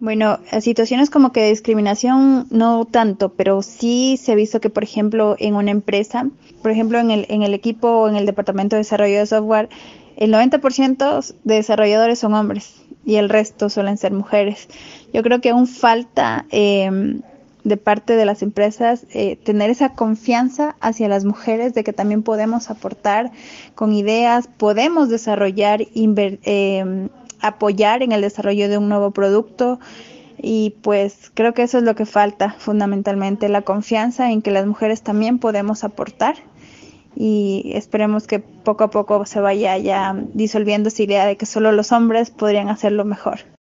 Bueno, situaciones como que de discriminación no tanto, pero sí se ha visto que, por ejemplo, en una empresa, por ejemplo, en el equipo o en el departamento de desarrollo de software, el 90% de desarrolladores son hombres y el resto suelen ser mujeres. Yo creo que aún falta de parte de las empresas tener esa confianza hacia las mujeres de que también podemos aportar con ideas, podemos desarrollar, apoyar en el desarrollo de un nuevo producto y pues creo que eso es lo que falta fundamentalmente, la confianza en que las mujeres también podemos aportar y esperemos que poco a poco se vaya ya disolviendo esa idea de que solo los hombres podrían hacerlo mejor.